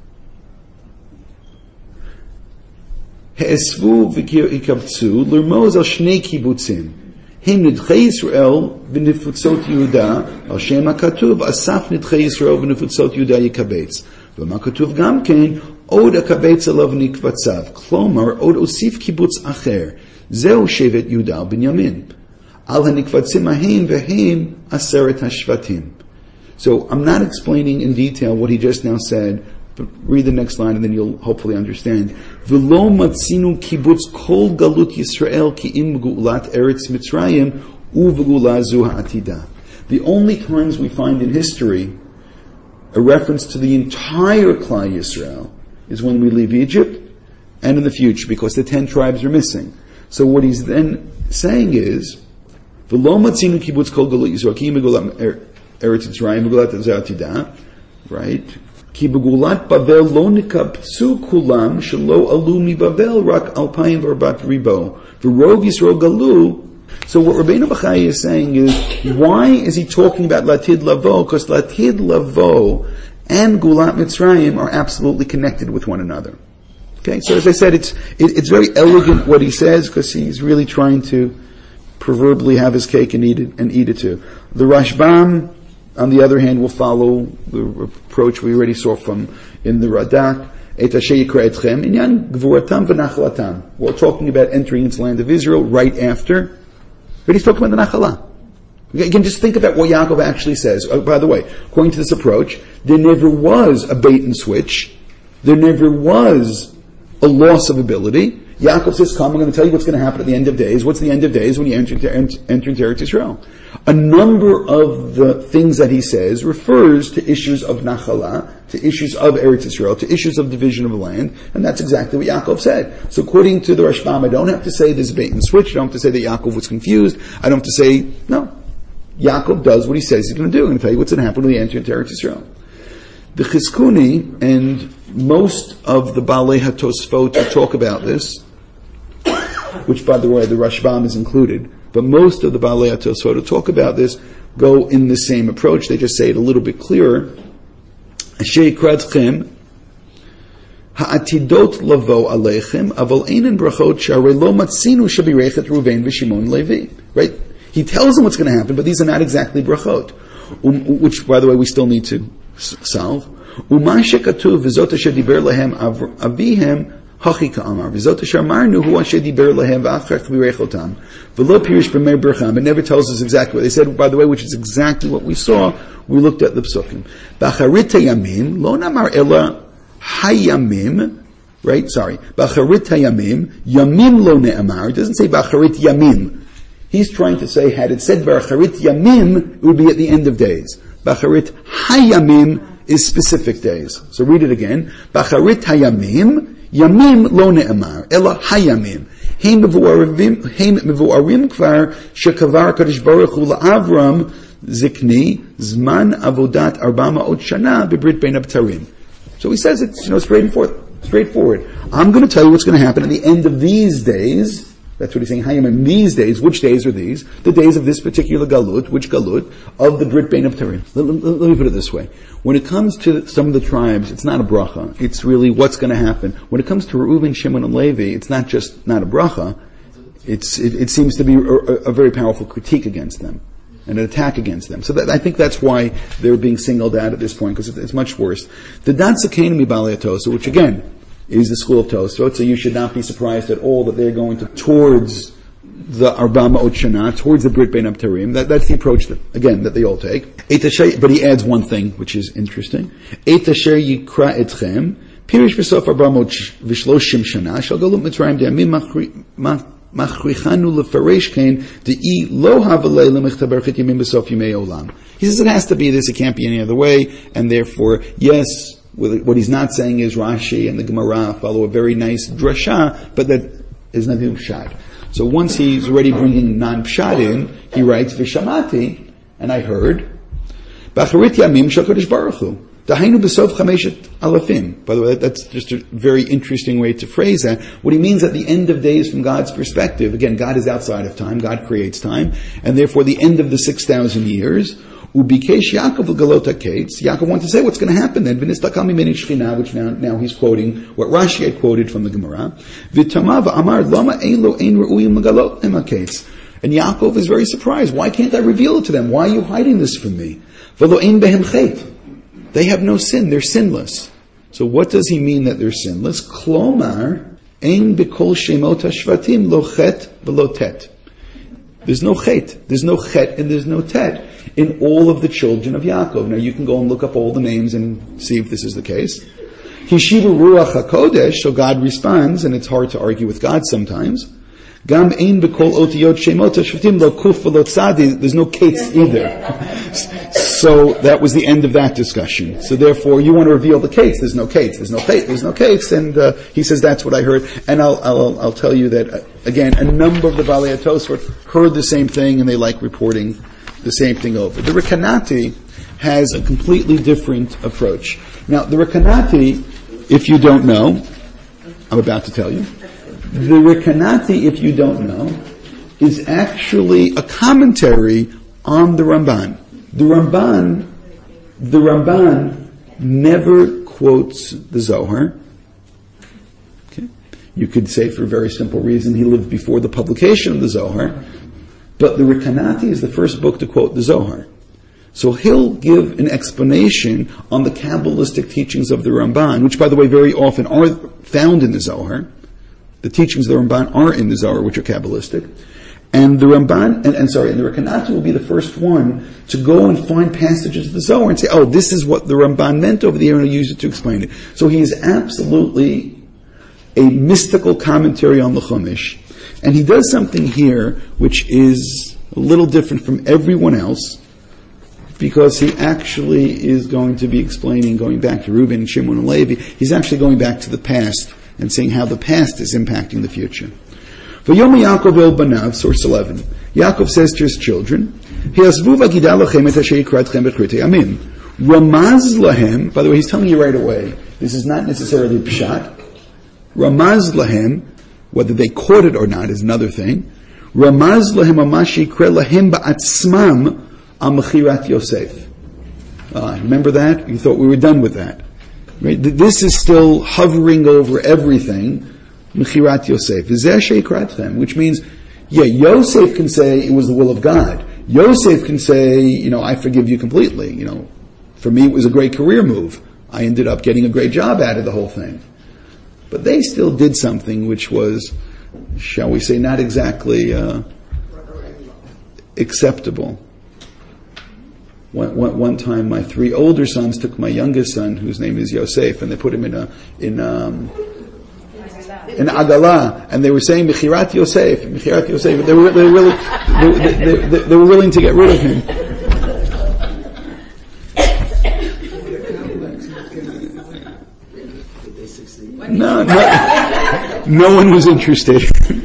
He'esvu v'ikabtzu l'rmoz al shnei kibbutzim. Him nidchei Yisrael v'nifutzot Yehuda al shem hakatuv asaf nidchei Yisrael v'nifutzot Yehuda yikabetz v'ma katuv gam ken od akabetz alav nikvatzav klomar od osif kibbutz acher zeu shevet Yehuda al Binyamin al hanikvatzim ahem v'hem aseret hashvatim. So I'm not explaining in detail what he just now said, but read the next line and then you'll hopefully understand. V'lo matzinu kibbutz kol galut Yisrael ki im gu'ulat eretz Mitzrayim u'v'gula zu ha'atida. The only times we find in history a reference to the entire Klal Yisrael is when we leave Egypt and in the future, because the ten tribes are missing. So what he's then saying is, v'lo matzinu kibbutz kol galut Yisrael ki im gu'ulat eretz Mitzrayim u'v'gula zu ha'atida. Right? Ki begulat Bavel lo nikabtzu kulam shelo alu mi Bavel rak alpayim v'arbat ribo v'rov Yisrael galu. So what Rabbeinu Bechaya is saying is, why is he talking about Latid Lavo? Because Latid Lavo and Gulat Mitzrayim are absolutely connected with one another. Okay, so as I said, it's it, it's very elegant what he says, because he's really trying to proverbially have his cake and eat it and eat it too. The Rashbam, on the other hand, will follow the approach we already saw from in the Radak. We're talking about entering into the land of Israel right after, but he's talking about the Nachalah. Again, just think about what Yaakov actually says. Oh, by the way, according to this approach, there never was a bait and switch. There never was a loss of ability. Yaakov says, come, I'm going to tell you what's going to happen at the end of days. What's the end of days? When you enter into, enter into Eretz Yisrael. A number of the things that he says refers to issues of Nachalah, to issues of Eretz Yisrael, to issues of division of the land, and that's exactly what Yaakov said. So according to the Rashbam, I don't have to say there's a bait and switch, I don't have to say that Yaakov was confused, I don't have to say, no. Yaakov does what he says he's going to do. I'm going to tell you what's going to happen when we enter into Eretz Yisrael. The Chizkuni and most of the Baalei HaTosfot who talk about this, which by the way the Rashbam is included, but most of the Baalei HaTosfot who talk about this go in the same approach. They just say it a little bit clearer. Asher yikradchem ha'atidot lavo aleichem aval einin brachot she'arei lo matzinu shebirechet Ruvain v'Shimon Levi. Right? He tells them what's going to happen, but these are not exactly brachot, um, which, by the way, we still need to s- solve. Uma shekatuv v'zot asher diber lahem avihem hachi ka'amar v'zot asher marnu hu asher diber lahem v'achach v'rechotam v'lo pirish b'mer bercham. It never tells us exactly what they said, by the way, which is exactly what we saw. We looked at the psukim. B'acharit hayamim lo namar ela hayamim. Right? Sorry. B'acharit hayamim yamim lo ne'amar. It doesn't say b'acharit yamim. He's trying to say, had it said b'acharit yamim, it would be at the end of days. B'acharit hayamim is specific days. So read it again. B'acharit hayamim, yamim lo ne'amar, ela hayamim. Heim mevuarim kvar, shekavar kadosh baruch hu la'avram, zikni, zman avodat arba ma'ot shana, bebrit bein abtarim. So he says it's, you know, straightforward. Straightforward. I'm going to tell you what's going to happen at the end of these days. That's what he's saying. Hayamim, these days. Which days are these? The days of this particular galut. Which galut? Of the Brit Bein Abtarim. Let, let, let me put it this way. When it comes to some of the tribes, it's not a bracha. It's really what's going to happen. When it comes to Reuven, Shimon, and Levi, it's not just not a bracha. It's, it, it seems to be a, a very powerful critique against them. And an attack against them. So that, I think that's why they're being singled out at this point, because it's much worse. The Dan Sakenu Mibali Atosa, which again, is the school of Tosfot, so you should not be surprised at all that they're going to towards the Arba Ma'ot Shana, towards the Brit Bein Abtarim. That, that's the approach that, again, that they all take. But he adds one thing, which is interesting. Et asher yikra etchem, pirish v'sof Arba Ma'ot v'shloshim Shana, shal galut Mitzrayim de'amim machrichanu lefaresh kein de'i lo havalei lemechtaber chit yamim b'sof yimei olam. He says it has to be this, it can't be any other way, and therefore, yes, what he's not saying is Rashi and the Gemara follow a very nice drasha, but that is nothing pshat. So once he's already bringing non-pshat in, he writes, Vishamati, and I heard, B'acharit yamim shel Kadosh Baruch Hu, dahainu b'sof chameshet alafim. By the way, that's just a very interesting way to phrase that. What he means at the end of days from God's perspective, again, God is outside of time, God creates time, and therefore the end of the six thousand years, Ubikesh Yaakov Galota Kates. Yaakov wanted to say what's going to happen then. V'nistakami meni shchina, which now, now he's quoting what Rashi had quoted from the Gemara. V'tama v'amar lama eilo ein re'uyim megalot ema kates. And Yaakov is very surprised. Why can't I reveal it to them? Why are you hiding this from me? V'lo ein behem chet. They have no sin. They're sinless. So what does he mean that they're sinless? Klomar ein b'kol shemot hashvatim lo chet v'lo tet. There's no chet. There's no chet and there's no tet in all of the children of Yaakov. Now you can go and look up all the names and see if this is the case. Hishiva Ruach HaKodesh, so God responds, and it's hard to argue with God sometimes. Gam ein b'kol otiyot shemot hashvatim lo kuf v'lo tzadi. There's no kates either. So that was the end of that discussion. So therefore, you want to reveal the kates. There's no kates. There's no kates. There's no kates. And uh, he says that's what I heard. And I'll I'll, I'll tell you that uh, again, a number of the Balei Tosfot heard the same thing, and they like reporting the same thing over. The Rekanati has a completely different approach. Now, the Rekanati, if you don't know, I'm about to tell you, the Rekanati, if you don't know, is actually a commentary on the Ramban. The Ramban, the Ramban never quotes the Zohar. Okay? You could say for a very simple reason he lived before the publication of the Zohar. But the Rekanati is the first book to quote the Zohar. So he'll give an explanation on the Kabbalistic teachings of the Ramban, which by the way very often are found in the Zohar. The teachings of the Ramban are in the Zohar, which are Kabbalistic. And the Ramban, and, and sorry, and the Rekanati will be the first one to go and find passages of the Zohar and say, oh, this is what the Ramban meant over there, and he'll use it to explain it. So he is absolutely a mystical commentary on the Chumash. And he does something here which is a little different from everyone else, because he actually is going to be explaining, going back to Reuben and Shimon and Levi, he's actually going back to the past and saying how the past is impacting the future. V'yom Yaakov el banav, source eleven. Yaakov says to his children, Hi'azvu v'gida lachem et asher yikra etchem b'chrutei amim. Ramaz lahem, by the way, he's telling you right away, this is not necessarily pshat. Ramaz lahem, whether they caught it or not is another thing. Ramaz lahem amashi yikra lahem ba'atzmam al mechirat Yosef. Uh, remember that? You thought we were done with that. Right? This is still hovering over everything. Mechirat Yosef, which means Yeah, Yosef can say it was the will of God. Yosef can say, you know, I forgive you completely. You know, for me it was a great career move. I ended up getting a great job out of the whole thing. But they still did something which was, shall we say, not exactly uh, acceptable. One, one, one time, my three older sons took my youngest son, whose name is Yosef, and they put him in a in um, in Agala, and they were saying Mechirat Yosef, Mechirat Yosef. They were they were really they, they, they, they were willing to get rid of him. No, no, no one was interested.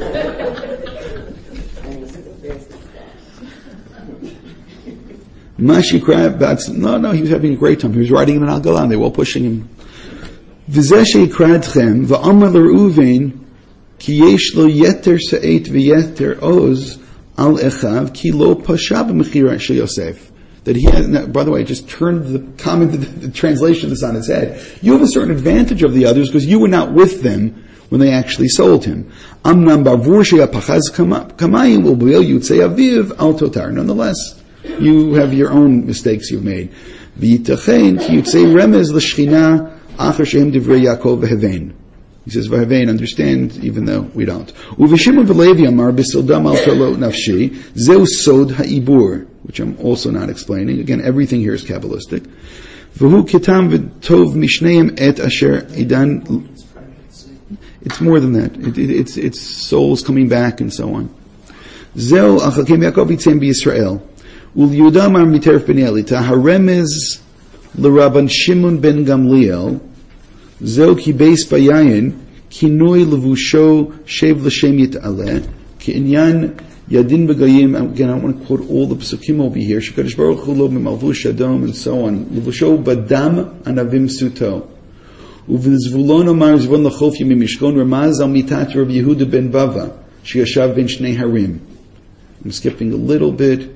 Mashi Krab, that's, no, no, he was having a great time. He was riding in an Al-Galan. They were all pushing him. V'zeh she'ikradchem, v'amar l'Reuven, ki yesh lo yeter se'et v'yeter oz al echav, ki lo pasha b'mechira shel Yosef. That he has, now, by the way, just turned the comment, the, the translation of this on its head. You have a certain advantage of the others because you were not with them when they actually sold him. Amnam bavur she'apachaz kamayim u'b'el yutzei aviv al totar. Nonetheless, you have your own mistakes you've made. V'yitachein ki yutzei remez l'shchina achar shehem divrei Yaakov v'hevein. He says, v'hevein, understand, even though we don't. U'v'shimon v'levi amar b'sildam al tolo nafshi, zeu sod ha'ibur, which I'm also not explaining. Again, everything here is Kabbalistic. V'hu kitam v'tov mishneim et asher idan. It's more than that. It, it, it's, it's souls coming back and so on. Zeu achakim Yaakov yitzem b'Yisrael. Ul Yehuda amar miteref ben Eli, taharemez l'Rabban Shimon ben Gamliel, zeu ki beis bayayin, kinoi levusho shev l'shem yit'aleh, ki inyan yadin b'gayim. Again, I don't want to quote all the psukim over here. Shekadosh Baruch Hu lo b'malvush adom and so on. Levusho badam anavim suto. Uv'zvulon amar zvon l'chof yimim mishkon ramaz al mitat Rav Yehuda ben Bava, sheyashav ben shnei harim. I'm skipping a little bit.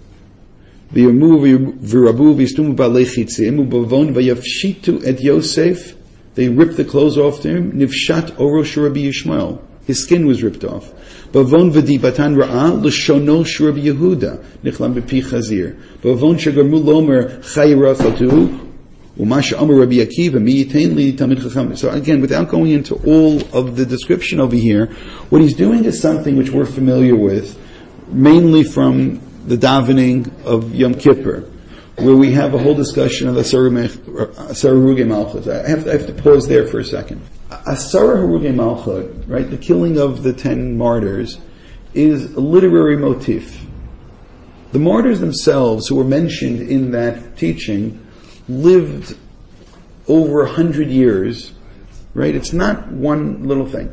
V'rabu v'yistumu ba'alei chitzim u'bavon v'yafshitu et Yosef. They ripped the clothes off to him. Nivshat orosh Rabbi Yishmael. His skin was ripped off. Bavon v'dibatan ra'a l'shono sh'Rabbi Yehuda nichlam b'pi chazir. Bavon shegarmu lomer chayra chatu u'masha amar Rabbi Akiva mi yitain li tamid chacham. So again, without going into all of the description over here, what he's doing is something which we're familiar with, mainly from the davening of Yom Kippur, where we have a whole discussion of Asara Harugei Malchut. I have, to, I have to pause there for a second. Asara Harugei Malchut, right, the killing of the ten martyrs, is a literary motif. The martyrs themselves, who were mentioned in that teaching, lived over a hundred years, right? It's not one little thing.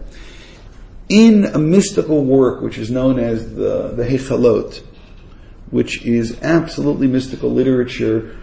In a mystical work which is known as the, the Hechalot, which is absolutely mystical literature,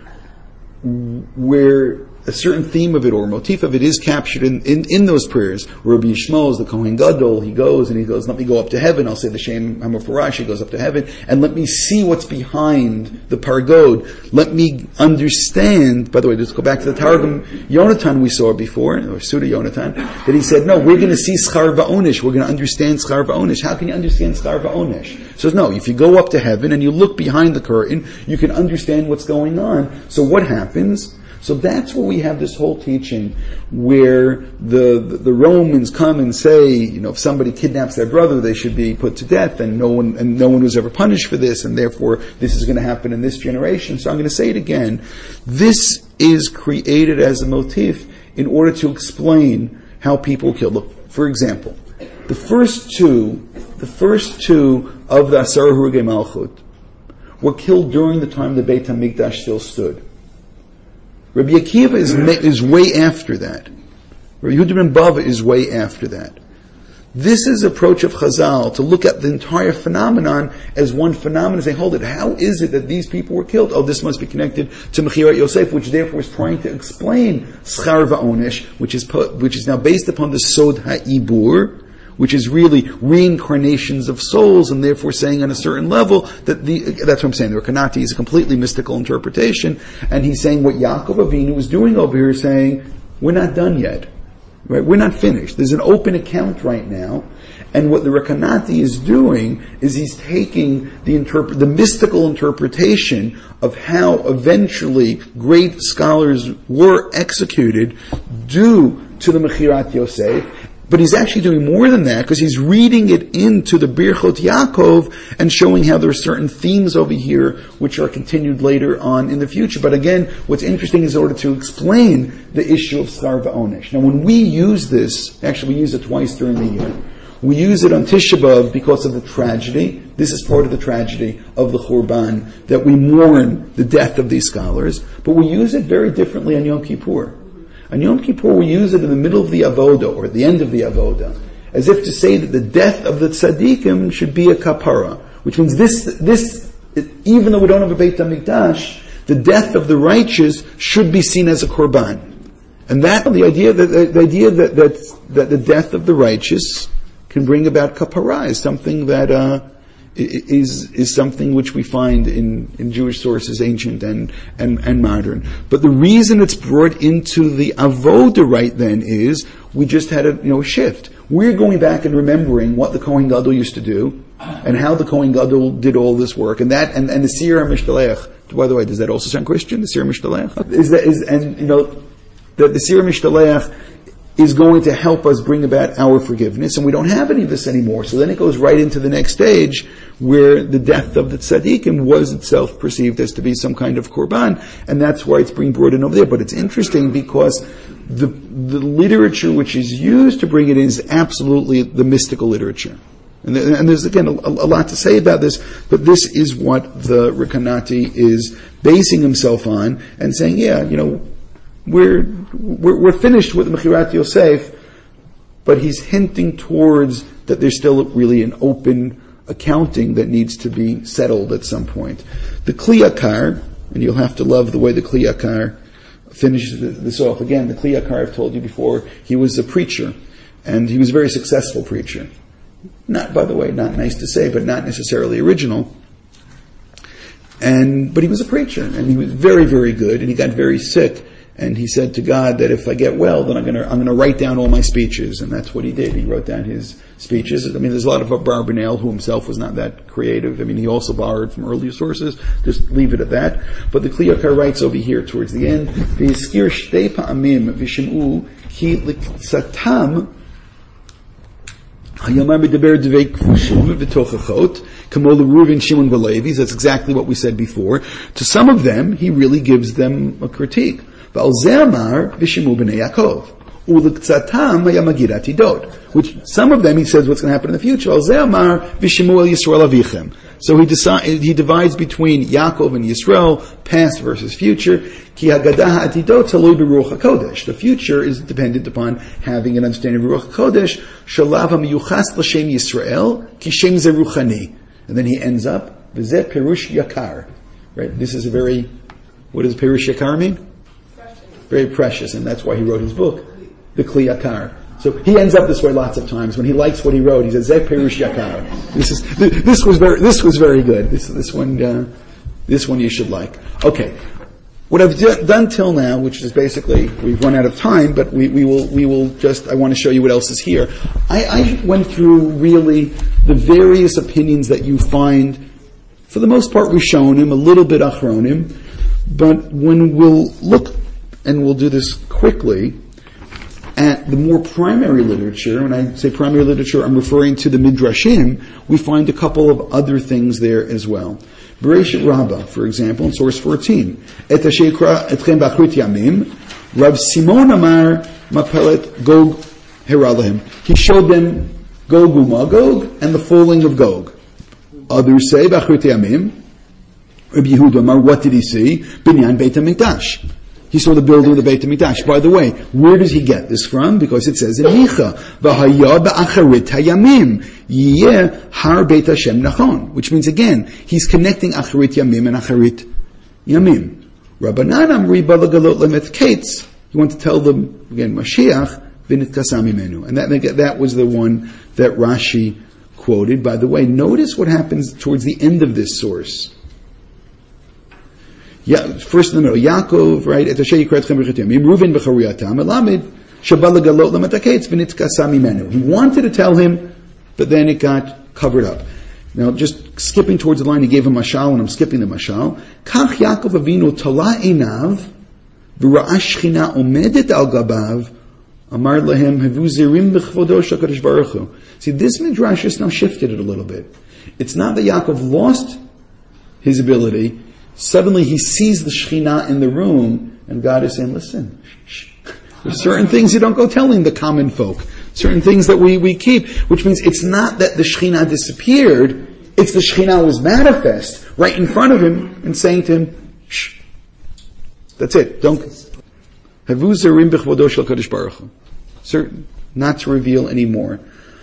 where a certain theme of it or motif of it is captured in, in, in those prayers. Rabbi Yishmael is the Kohen Gadol. He goes and he goes, let me go up to heaven. I'll say the Shem HaMefurash. He goes up to heaven and let me see what's behind the Pargod. Let me understand. By the way, let's go back to the Targum Yonatan we saw before, or Suda Yonatan, that he said, no, we're going to see Schar Va'onish. We're going to understand Schar Va'onish. How can you understand Schar Va'onish? He says, no, if you go up to heaven and you look behind the curtain, you can understand what's going on. So what happens? So that's where we have this whole teaching where the, the the Romans come and say, you know, if somebody kidnaps their brother, they should be put to death, and no one and no one was ever punished for this, and therefore this is going to happen in this generation. So I'm going to say it again. This is created as a motif in order to explain how people kill. Look, for example, the first two, the first two of the Asara Harugei Malchut were killed during the time the Beit HaMikdash still stood. Rabbi Akiva is, is way after that. Rabbi Yehuda ben Bava is way after that. This is the approach of Chazal, to look at the entire phenomenon as one phenomenon and say, hold it, how is it that these people were killed? Oh, this must be connected to Mechirat Yosef, which therefore is trying to explain Schar Va'onish, which is, which is now based upon the Sod Ha'ibur, which is really reincarnations of souls, and therefore saying on a certain level that the, that's what I'm saying, the Rekanati is a completely mystical interpretation, and he's saying what Yaakov Avinu was doing over here, saying, we're not done yet. Right? We're not finished. There's an open account right now, and what the Rekanati is doing is he's taking the interpret, the mystical interpretation of how eventually great scholars were executed due to the Mechirat Yosef, but he's actually doing more than that because he's reading it into the Birchot Yaakov and showing how there are certain themes over here which are continued later on in the future. But again, what's interesting is in order to explain the issue of Schar V'Onesh. Now when we use this, actually we use it twice during the year. We use it on Tisha B'Av because of the tragedy. This is part of the tragedy of the Churban, that we mourn the death of these scholars. But we use it very differently on Yom Kippur. On Yom Kippur, we use it in the middle of the Avoda, or at the end of the Avoda, as if to say that the death of the tzaddikim should be a kapara, which means this, this, even though we don't have a Beit HaMikdash, the death of the righteous should be seen as a korban. And that, the idea that, the, the idea that, that, that the death of the righteous can bring about kapara is something that, uh, is is something which we find in, in Jewish sources, ancient and, and, and modern. But the reason it's brought into the avoda right then is we just had a you know a shift. We're going back and remembering what the Kohen Gadol used to do and how the Kohen Gadol did all this work, and that and, and the Sira Mishtalech. By the way, does that also sound Christian? The Sira Mishtalech is that is and you know the, the Sira Mishtalech is going to help us bring about our forgiveness, and we don't have any of this anymore. So then it goes right into the next stage, where the death of the tzaddikim was itself perceived as to be some kind of korban, and that's why it's being brought in over there. But it's interesting because the the literature which is used to bring it in is absolutely the mystical literature. And, the, and there's, again, a, a lot to say about this, but this is what the Rekanati is basing himself on, and saying, yeah, you know, We're, we're we're finished with Mechirat Yosef, but he's hinting towards that there's still really an open accounting that needs to be settled at some point. The Kli Yakar, and you'll have to love the way the Kli Yakar finishes this off. Again, the Kli Yakar, I've told you before, he was a preacher, and he was a very successful preacher. Not, by the way, not nice to say, but not necessarily original. And but he was a preacher, and he was very, very good, and he got very sick. And he said to God that if I get well, then I'm going to I'm going to write down all my speeches, and that's what he did. He wrote down his speeches. I mean, there's a lot of Barbanel who himself was not that creative. I mean, he also borrowed from earlier sources. Just leave it at that. But the Kli Yakar writes over here towards the end, "V'yiskir shtei pa'amim v'shim'u ki l'ktsatam hayamar b'deber devei kfushim v'tochachot kamo l'Reuven, Shimon v'Levi." That's exactly what we said before. To some of them, he really gives them a critique. Which some of them he says what's going to happen in the future. So he decide, he divides between Yaakov and Yisrael, past versus future. The future is dependent upon having an understanding of Ruach HaKodesh. And then he ends up, Perush Yakar. Right? This is a very, what does Perush Yakar mean? Very precious, and that's why he wrote his book, the Kli Yakar. So he ends up this way lots of times. When he likes what he wrote, he says, "Zeh Perush Yakar." This is this was very this was very good. This this one uh, this one you should like. Okay, what I've d- done till now, which is basically we've run out of time, but we, we will we will just I want to show you what else is here. I, I went through really the various opinions that you find. For the most part, Rishonim, a little bit Achronim, but when we'll look. And we'll do this quickly, at the more primary literature, when I say primary literature, I'm referring to the Midrashim, we find a couple of other things there as well. Bereshit Rabbah, for example, in source fourteen. Et hashekra etchem b'achrit yamim, Rav Simon Amar Mapelet Gog Heralahim. He showed them Gog u'Magog and the falling of Gog. Others say b'achrit yamim. Rabbi Yehuda Amar, what did he see? Binyan Beit HaMikdash. He saw the building of the Beit HaMikdash. By the way, where does he get this from? Because it says in Micha, V'haya ba'acharit hayamim, yeh har Beit Hashem nachon. Which means, again, he's connecting Acharit Yamim and Acharit Yamim. Rabbanan amri balagalot lemet kates. You want to tell them, again, Mashiach, v'nit kasam imenu. And that, that was the one that Rashi quoted. By the way, notice what happens towards the end of this source. Yeah, first in the middle, Yaakov, right? Et Hashem yikra etchem b'chet yamim, Reuven b'chariyatam, Elamed He wanted to tell him, but then it got covered up. Now, just skipping towards the line, he gave a mashal, and I'm skipping the mashal. Kach Yaakov Avinu tala einav, v'ra'a shchina omedet al gabav, amar lahem havu zirim b'chvodo shakadosh baruch hu. See, this midrash has now shifted it a little bit. It's not that Yaakov lost his ability. Suddenly he sees the Shekhinah in the room, and God is saying, listen, shh, there's certain things you don't go telling the common folk. Certain things that we, we keep. Which means it's not that the Shekhinah disappeared, it's the Shekhinah was manifest right in front of him and saying to him, shh. That's it. Don't. Havu zerim b'chvodo shel Kadosh Baruch Hu. Certain, not to reveal anymore.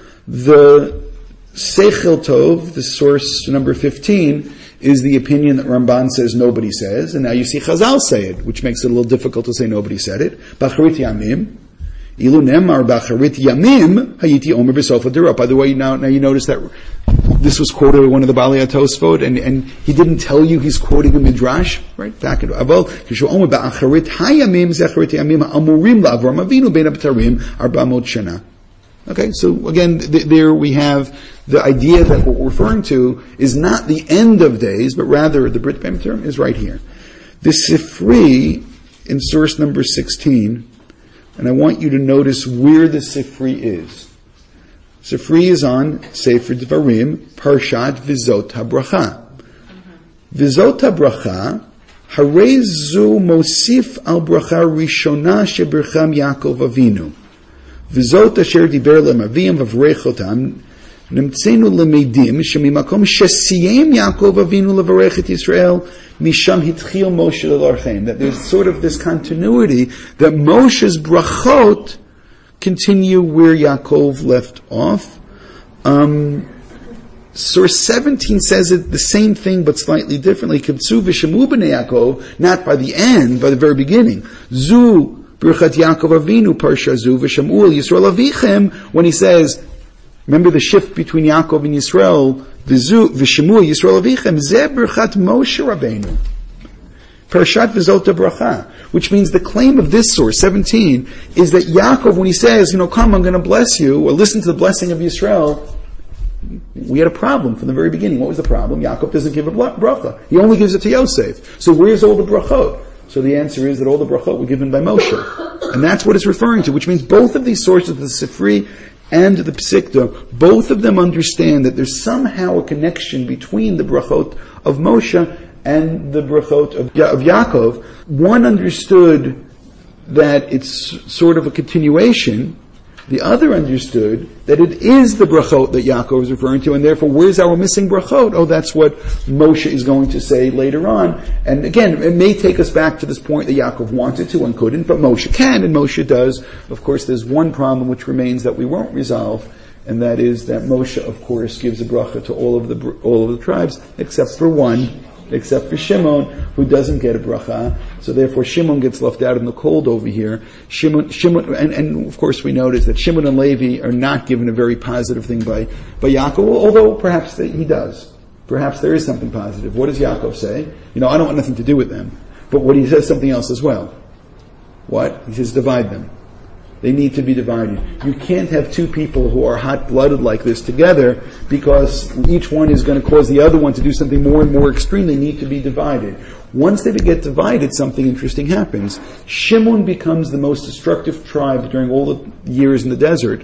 The Seichel Tov, the source number fifteen, is the opinion that Ramban says nobody says, and now you see Chazal say it, which makes it a little difficult to say nobody said it. Bacharit Yamim, Ilu Nemar Bacharit Yamim, Hayiti Omer B'Sofa Dura. By the way, now now you notice that this was quoted by one of the Balei HaTosfot, and and he didn't tell you he's quoting a midrash, right? Back in Aval, Kishu Omer Bacharit Hayamim Zecharit Yamim Amurim LaAvram Avinu Bein HaBtarim Arba'amot Shana. Okay, so again, th- there we have the idea that what we're referring to is not the end of days, but rather the Brit Bein term is right here. The Sifri in source number sixteen, and I want you to notice where the Sifri is. Sifri is on Sefer Dvarim, Parshat Vizot HaBracha. Vizot HaBracha, Harei Zu Mosif Al Bracha Rishona Shebercham Yaakov Avinu. V'zot asher diber lemavim v'avrechotam nemtzenu lemedim shemimakom shesiyem Yaakov Avinu levarech et Yisrael misham hitchil Moshe l'larchem. That there's sort of this continuity that Moshe's brachot continue where Yaakov left off. Um, source seventeen says it the same thing but slightly differently. Kibtzu v'shemu b'nei Yaakov, not by the end, by the very beginning. Zu Birchat Yaakov Avinu Parsha Zu v'Shamuel Yisrael Avichem, when he says, remember the shift between Yaakov and Yisrael, v'Zu v'Shamuel Yisrael Avichem, Zeh Birchat Moshe Rabbeinu. Parshat V'Zot HaBracha, which means the claim of this source, seventeen, is that Yaakov, when he says, you know, come, I'm going to bless you, or listen to the blessing of Yisrael, we had a problem from the very beginning. What was the problem? Yaakov doesn't give a bracha. He only gives it to Yosef. So where's all the brachot? So the answer is that all the brachot were given by Moshe. And that's what it's referring to, which means both of these sources, the Sifri and the Psikta, both of them understand that there's somehow a connection between the brachot of Moshe and the brachot of, ya- of Yaakov. One understood that it's sort of a continuation. The other understood that it is the brachot that Yaakov is referring to, and therefore, where's our missing brachot? Oh, that's what Moshe is going to say later on. And again, it may take us back to this point that Yaakov wanted to and couldn't, but Moshe can, and Moshe does. Of course, there's one problem which remains that we won't resolve, and that is that Moshe, of course, gives a bracha to all of the all of the tribes, except for one, except for Shimon, who doesn't get a bracha. So therefore Shimon gets left out in the cold over here. Shimon, Shimon, and, and of course we notice that Shimon and Levi are not given a very positive thing by, by Yaakov, although perhaps they, he does. Perhaps there is something positive. What does Yaakov say? You know, I don't want nothing to do with them. But what he says something else as well. What? He says divide them. They need to be divided. You can't have two people who are hot-blooded like this together because each one is going to cause the other one to do something more and more extreme. They need to be divided. Once they get divided, something interesting happens. Shimon becomes the most destructive tribe during all the years in the desert,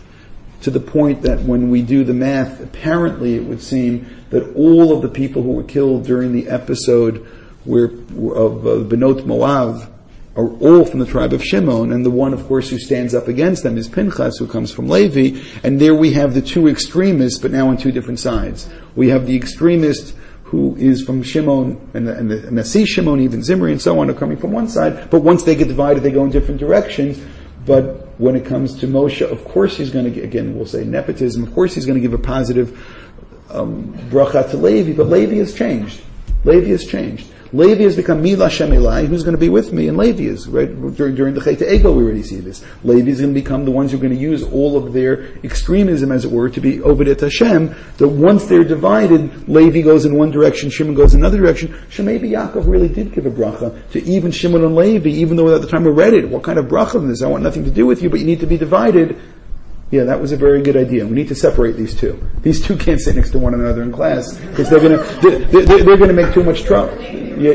to the point that when we do the math, apparently it would seem that all of the people who were killed during the episode where, of uh, Benot Moav are all from the tribe of Shimon, and the one, of course, who stands up against them is Pinchas, who comes from Levi, and there we have the two extremists, but now on two different sides. We have the extremist who is from Shimon, and the, and the Nasi Shimon, even Zimri, and so on, are coming from one side, but once they get divided, they go in different directions. But when it comes to Moshe, of course he's going to, again, we'll say nepotism, of course he's going to give a positive um, bracha to Levi, but Levi has changed. Levi has changed. Levi has become Mi Lashem Elai, who's going to be with me, and Levi is, right? During, during the Chet Ego we already see this. Levi is going to become the ones who are going to use all of their extremism, as it were, to be Oved et Hashem, that once they're divided, Levi goes in one direction, Shimon goes in another direction. So maybe Yaakov really did give a bracha to even Shimon and Levi, even though at the time we read it, what kind of bracha is this? I want nothing to do with you, but you need to be divided. Yeah, that was a very good idea. We need to separate these two. These two can't sit next to one another in class because they're going to they're, they're, they're going to make too much trouble. Yeah.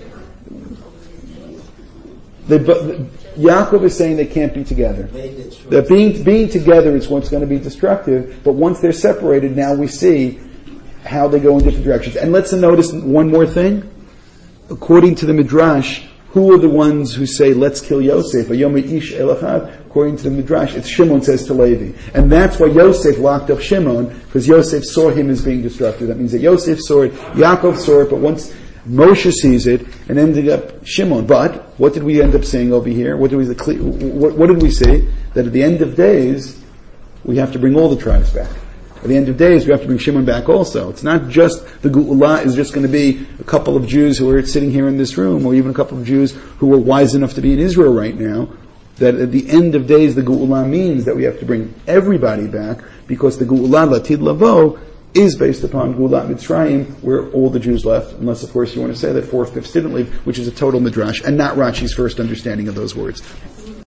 They, but, Yaakov is saying they can't be together. That being being together is what's going to be destructive. But once they're separated, now we see how they go in different directions. And let's notice one more thing. According to the Midrash, who are the ones who say, let's kill Yosef? According to the Midrash, it's Shimon says to Levi. And that's why Yosef locked up Shimon, because Yosef saw him as being destructive. That means that Yosef saw it, Yaakov saw it, but once Moshe sees it, and ended up Shimon. But what did we end up saying over here? What did we, what, what did we say? That at the end of days, we have to bring all the tribes back. At the end of days, we have to bring Shimon back also. It's not just the Geula is just going to be a couple of Jews who are sitting here in this room, or even a couple of Jews who are wise enough to be in Israel right now. That at the end of days, the Geula means that we have to bring everybody back, because the Geula Latid Lavo is based upon Geulat Mitzrayim, where all the Jews left, unless of course you want to say that four-fifths didn't leave, which is a total midrash, and not Rashi's first understanding of those words.